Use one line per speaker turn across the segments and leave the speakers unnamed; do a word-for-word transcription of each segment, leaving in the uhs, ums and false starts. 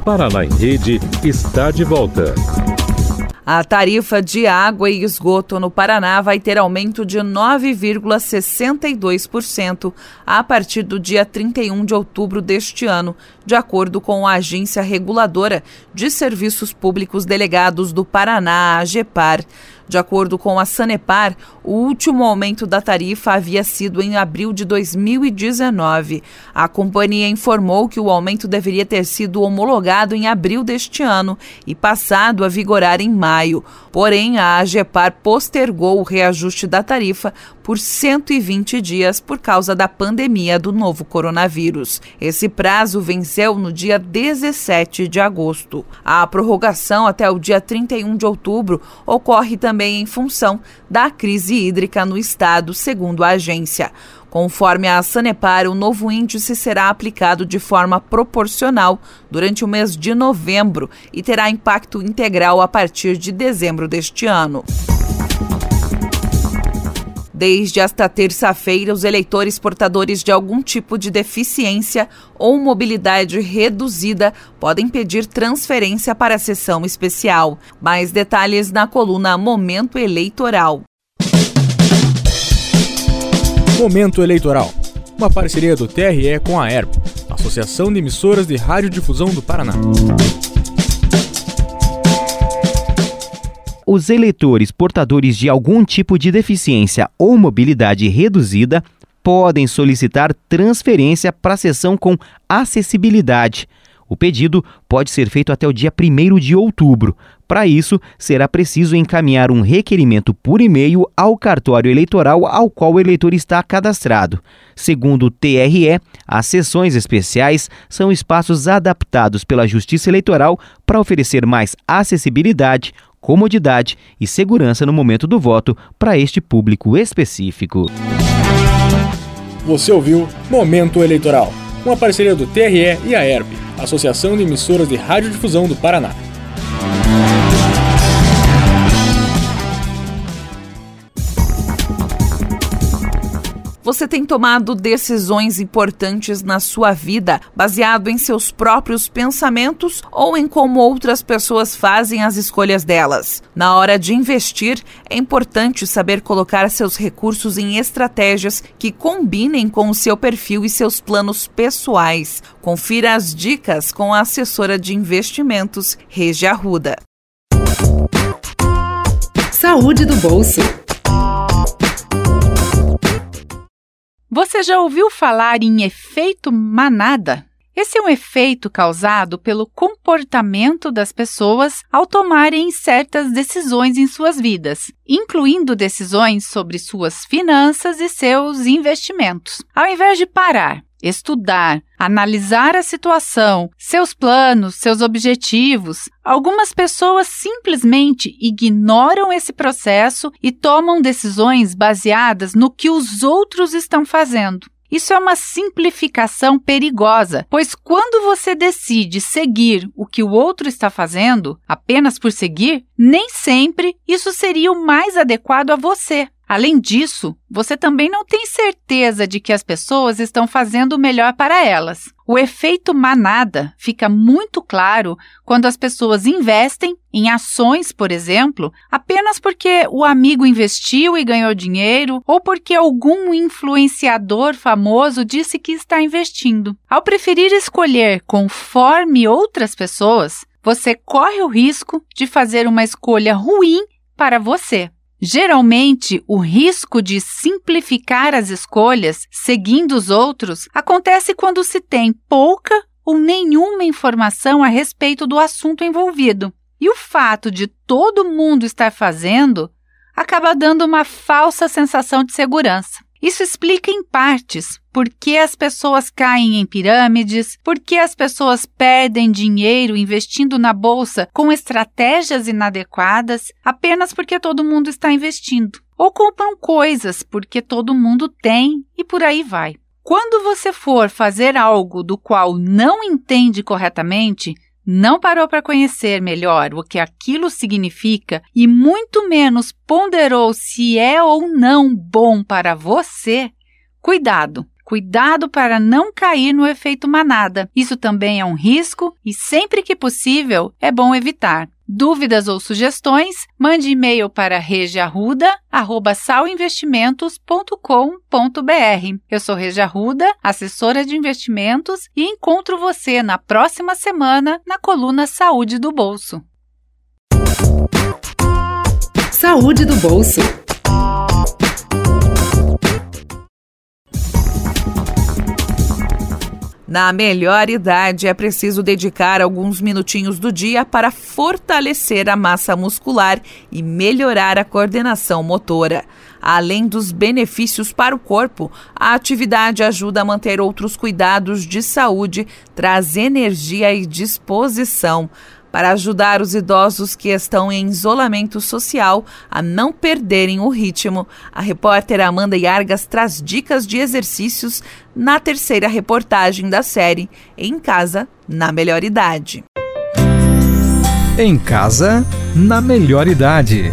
Paraná em Rede está de volta.
A tarifa de água e esgoto no Paraná vai ter aumento de nove vírgula sessenta e dois por cento a partir do dia trinta e um de outubro deste ano, de acordo com a Agência Reguladora de Serviços Públicos Delegados do Paraná, a AGEPAR. De acordo com a Sanepar, o último aumento da tarifa havia sido em abril de dois mil e dezenove. A companhia informou que o aumento deveria ter sido homologado em abril deste ano e passado a vigorar em maio. Porém, a AGEPAR postergou o reajuste da tarifa por cento e vinte dias por causa da pandemia do novo coronavírus. Esse prazo venceu no dia dezessete de agosto. A prorrogação até o dia trinta e um de outubro ocorre também em função da crise hídrica no estado, segundo a agência. Conforme a Sanepar, o novo índice será aplicado de forma proporcional durante o mês de novembro e terá impacto integral a partir de dezembro deste ano. Desde esta terça-feira, os eleitores portadores de algum tipo de deficiência ou mobilidade reduzida podem pedir transferência para a sessão especial. Mais detalhes na coluna Momento Eleitoral.
Momento Eleitoral, uma parceria do T R E com a A E R P, Associação de Emissoras de Radiodifusão do Paraná.
Os eleitores portadores de algum tipo de deficiência ou mobilidade reduzida podem solicitar transferência para a sessão com acessibilidade. O pedido pode ser feito até o dia primeiro de outubro. Para isso, será preciso encaminhar um requerimento por e-mail ao cartório eleitoral ao qual o eleitor está cadastrado. Segundo o T R E, as sessões especiais são espaços adaptados pela Justiça Eleitoral para oferecer mais acessibilidade, comodidade e segurança no momento do voto para este público específico.
Você ouviu Momento Eleitoral, uma parceria do T R E e a A E R P, Associação de Emissoras de Radiodifusão do Paraná.
Você tem tomado decisões importantes na sua vida baseado em seus próprios pensamentos ou em como outras pessoas fazem as escolhas delas? Na hora de investir, é importante saber colocar seus recursos em estratégias que combinem com o seu perfil e seus planos pessoais. Confira as dicas com a assessora de investimentos, Regi Arruda.
Saúde do bolso.
Você já ouviu falar em efeito manada? Esse é um efeito causado pelo comportamento das pessoas ao tomarem certas decisões em suas vidas, incluindo decisões sobre suas finanças e seus investimentos. Ao invés de parar, estudar, analisar a situação, seus planos, seus objetivos, algumas pessoas simplesmente ignoram esse processo e tomam decisões baseadas no que os outros estão fazendo. Isso é uma simplificação perigosa, pois quando você decide seguir o que o outro está fazendo, apenas por seguir, nem sempre isso seria o mais adequado a você. Além disso, você também não tem certeza de que as pessoas estão fazendo o melhor para elas. O efeito manada fica muito claro quando as pessoas investem em ações, por exemplo, apenas porque o amigo investiu e ganhou dinheiro ou porque algum influenciador famoso disse que está investindo. Ao preferir escolher conforme outras pessoas, você corre o risco de fazer uma escolha ruim para você. Geralmente, o risco de simplificar as escolhas seguindo os outros acontece quando se tem pouca ou nenhuma informação a respeito do assunto envolvido. E o fato de todo mundo estar fazendo acaba dando uma falsa sensação de segurança. Isso explica em partes por que as pessoas caem em pirâmides, por que as pessoas perdem dinheiro investindo na bolsa com estratégias inadequadas apenas porque todo mundo está investindo. Ou compram coisas porque todo mundo tem e por aí vai. Quando você for fazer algo do qual não entende corretamente, não parou para conhecer melhor o que aquilo significa e muito menos ponderou se é ou não bom para você, cuidado! Cuidado para não cair no efeito manada. Isso também é um risco e, sempre que possível, é bom evitar. Dúvidas ou sugestões? Mande e-mail para regiarruda arroba salinvestimentos ponto com ponto b r. Eu sou Regia Arruda, assessora de investimentos, e encontro você na próxima semana na coluna Saúde do Bolso.
Saúde do Bolso.
Na melhor idade, é preciso dedicar alguns minutinhos do dia para fortalecer a massa muscular e melhorar a coordenação motora. Além dos benefícios para o corpo, a atividade ajuda a manter outros cuidados de saúde, traz energia e disposição. Para ajudar os idosos que estão em isolamento social a não perderem o ritmo, a repórter Amanda Yargas traz dicas de exercícios na terceira reportagem da série Em Casa, na Melhor Idade.
Em Casa, na Melhor Idade.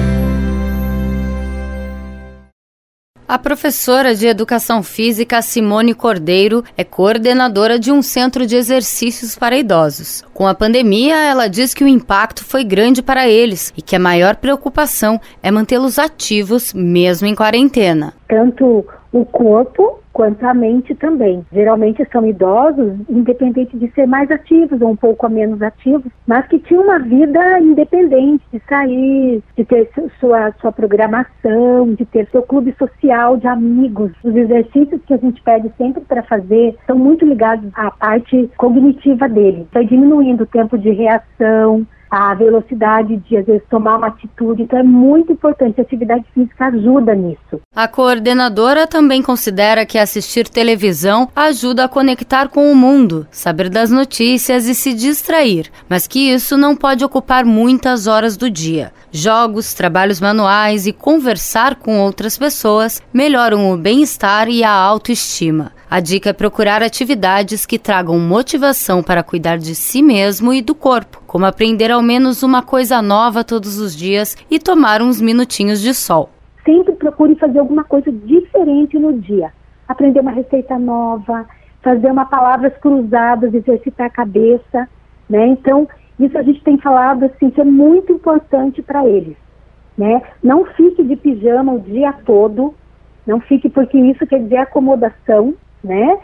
A professora de Educação Física Simone Cordeiro é coordenadora de um centro de exercícios para idosos. Com a pandemia, ela diz que o impacto foi grande para eles e que a maior preocupação é mantê-los ativos mesmo em quarentena.
Tanto o corpo quanto a mente também. Geralmente são idosos, independente de ser mais ativos ou um pouco menos ativos, mas que tinham uma vida independente, de sair, de ter sua, sua programação, de ter seu clube social de amigos. Os exercícios que a gente pede sempre para fazer são muito ligados à parte cognitiva dele. Vai diminuindo o tempo de reação, a velocidade de, às vezes, tomar uma atitude. Então é muito importante, a atividade física ajuda nisso.
A coordenadora também considera que assistir televisão ajuda a conectar com o mundo, saber das notícias e se distrair, mas que isso não pode ocupar muitas horas do dia. Jogos, trabalhos manuais e conversar com outras pessoas melhoram o bem-estar e a autoestima. A dica é procurar atividades que tragam motivação para cuidar de si mesmo e do corpo, como aprender ao menos uma coisa nova todos os dias e tomar uns minutinhos de sol.
Sempre procure fazer alguma coisa diferente no dia. Aprender uma receita nova, fazer uma palavras cruzadas, exercitar a cabeça, né? Então, isso a gente tem falado assim, que é muito importante para eles, né? Não fique de pijama o dia todo, não fique, porque isso quer dizer acomodação, né?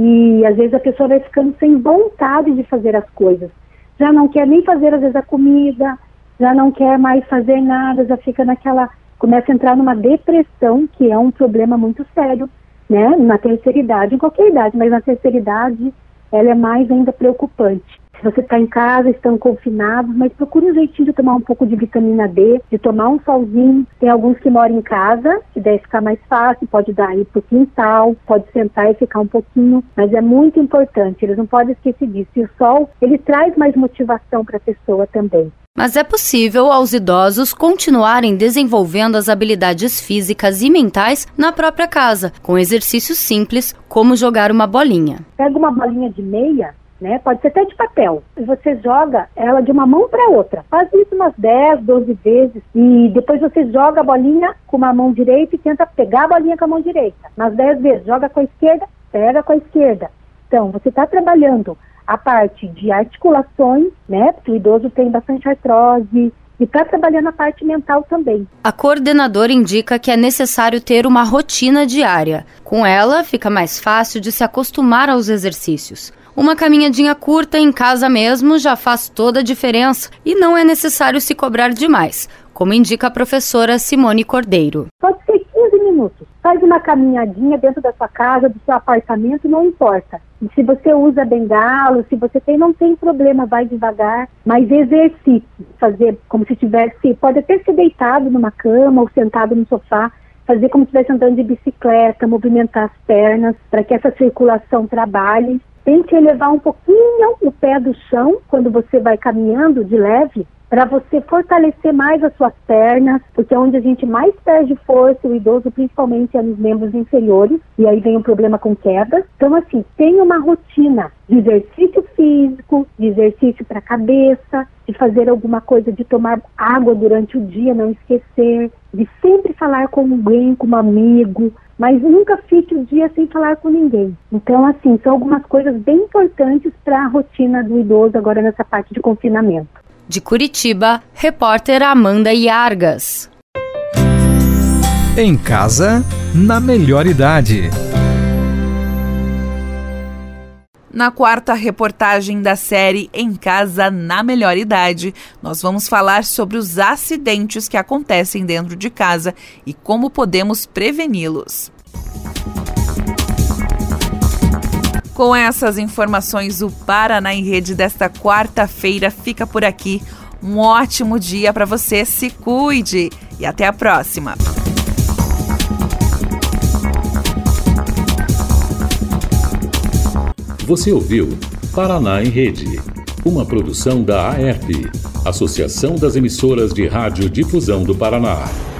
E às vezes a pessoa vai ficando sem vontade de fazer as coisas. Já não quer nem fazer às vezes a comida, já não quer mais fazer nada, já fica naquela, começa a entrar numa depressão, que é um problema muito sério, né? Na terceira idade, em qualquer idade, mas na terceira idade ela é mais ainda preocupante. Se você está em casa, estão confinados, mas procure um jeitinho de tomar um pouco de vitamina D, de tomar um solzinho. Tem alguns que moram em casa, que deve ficar mais fácil, pode dar aí pro quintal, pode sentar e ficar um pouquinho, mas é muito importante, eles não podem esquecer disso. E o sol, ele traz mais motivação para a pessoa também.
Mas é possível aos idosos continuarem desenvolvendo as habilidades físicas e mentais na própria casa, com exercícios simples, como jogar uma bolinha.
Pega uma bolinha de meia, né? Pode ser até de papel. E você joga ela de uma mão para outra. Faz isso umas dez, doze vezes. E depois você joga a bolinha com uma mão direita e tenta pegar a bolinha com a mão direita. Umas dez vezes. Joga com a esquerda, pega com a esquerda. Então, você está trabalhando a parte de articulações, né? Porque o idoso tem bastante artrose. E está trabalhando a parte mental também.
A coordenadora indica que é necessário ter uma rotina diária. Com ela, fica mais fácil de se acostumar aos exercícios. Uma caminhadinha curta em casa mesmo já faz toda a diferença e não é necessário se cobrar demais, como indica a professora Simone Cordeiro.
Pode ser quinze minutos. Faz uma caminhadinha dentro da sua casa, do seu apartamento, não importa. E se você usa bengalo, se você tem, não tem problema, vai devagar, mas exercite. Fazer como se tivesse, pode até ser deitado numa cama ou sentado no sofá, fazer como se estivesse andando de bicicleta, movimentar as pernas para que essa circulação trabalhe. Tente elevar um pouquinho o pé do chão quando você vai caminhando de leve, para você fortalecer mais as suas pernas, porque é onde a gente mais perde força, o idoso principalmente é nos membros inferiores, e aí vem o problema com quedas. Então, assim, tenha uma rotina de exercício físico, de exercício para a cabeça, de fazer alguma coisa, de tomar água durante o dia, não esquecer, de sempre falar com alguém, com um amigo, mas nunca fique o dia sem falar com ninguém. Então, assim, são algumas coisas bem importantes para a rotina do idoso agora nessa parte de confinamento.
De Curitiba, repórter Amanda Iargas.
Em casa, na melhor idade.
Na quarta reportagem da série Em Casa, na Melhor Idade, nós vamos falar sobre os acidentes que acontecem dentro de casa e como podemos preveni-los. Com essas informações, o Paraná em Rede desta quarta-feira fica por aqui. Um ótimo dia para você, se cuide e até a próxima.
Você ouviu Paraná em Rede, uma produção da A E R P, Associação das Emissoras de Rádio Difusão do Paraná.